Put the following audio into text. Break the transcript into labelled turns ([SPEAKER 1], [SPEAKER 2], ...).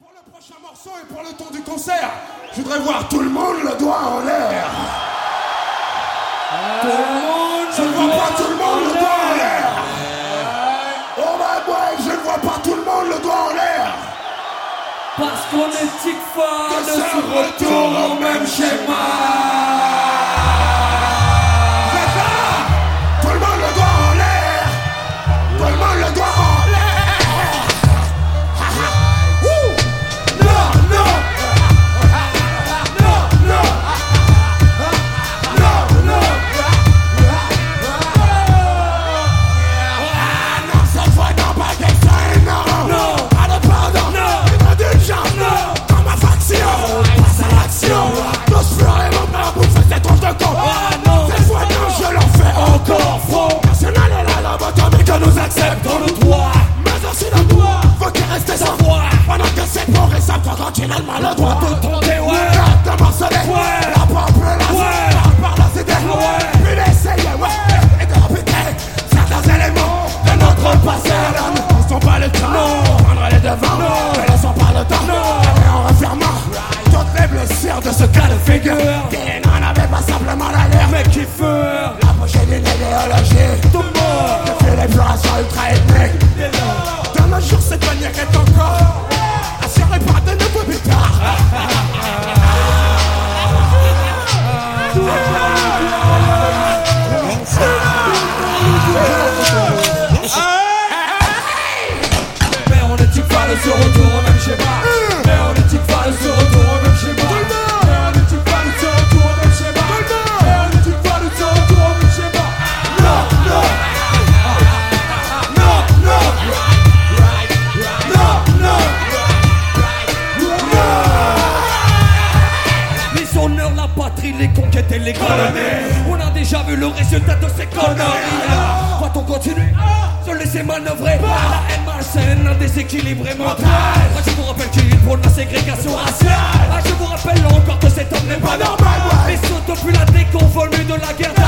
[SPEAKER 1] Pour le prochain morceau et pour le ton du concert, je voudrais voir tout le monde le doigt en l'air.
[SPEAKER 2] Tout le monde,
[SPEAKER 1] je ne vois pas tout le monde le doigt en l'air. Oh my boy, je ne vois pas tout le monde le doigt en l'air.
[SPEAKER 2] Parce qu'on est tic-fan de ce retour au même schéma.
[SPEAKER 1] C'est ça. Tout le monde le doigt en l'air. Tout le monde le doigt en l'air.
[SPEAKER 2] Nous acceptons le droit,
[SPEAKER 1] mais aussi le droit. Faut qu'il reste sans voix. Pendant que c'est pour et ça prend continuellement le droit
[SPEAKER 2] de tenter, ouais,
[SPEAKER 1] de morceler,
[SPEAKER 2] ouais,
[SPEAKER 1] la population,
[SPEAKER 2] ouais,
[SPEAKER 1] par la cité,
[SPEAKER 2] ouais,
[SPEAKER 1] puis d'essayer, ouais, et de répéter certains éléments de notre passé. Ne poussons pas le temps, non, prendre les devants, non, ne laissons pas le temps, non, et en refermant toutes les blessures de ce cas de figure qui n'en avait pas simplement l'air,
[SPEAKER 2] mais qui feurent
[SPEAKER 1] la pochette d'une idéologie.
[SPEAKER 2] Tout mort.
[SPEAKER 1] L'épuration ultra-ethnique. Dans nos jours, cette manière est encore assurée par de nouveaux butards.
[SPEAKER 2] Mais on est tic-fan de ce retour au même schéma. Mais on est tic-fan de ce retour au même schéma. Mais on est tic-fan de ce retour au même schéma. Mais on est tic-fan de ce retour au même schéma. Non, non. La patrie, les conquêtes et les colonies. On a déjà vu le résultat de ces conneries. Va-t-on continuer à se laisser manœuvrer par la haine malsaine, un déséquilibre mental? Je vous rappelle qu'il prône la ségrégation raciale. Je vous rappelle encore que cet homme n'est pas normal. Mais sauf depuis la déconvenue de la guerre